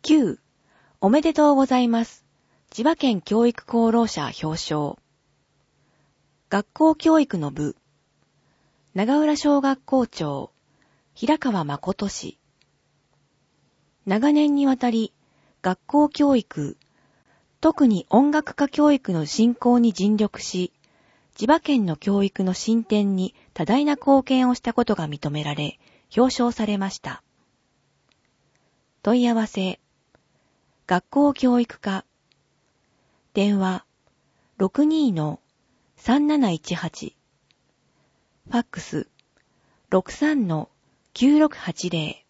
9. おめでとうございます。千葉県教育功労者表彰。学校教育の部。長浦小学校長、平川誠氏。長年にわたり、学校教育、特に音楽科教育の振興に尽力し、千葉県の教育の進展に多大な貢献をしたことが認められ、表彰されました。問い合わせ。学校教育課。電話 62-3718。ファックス 63-9680。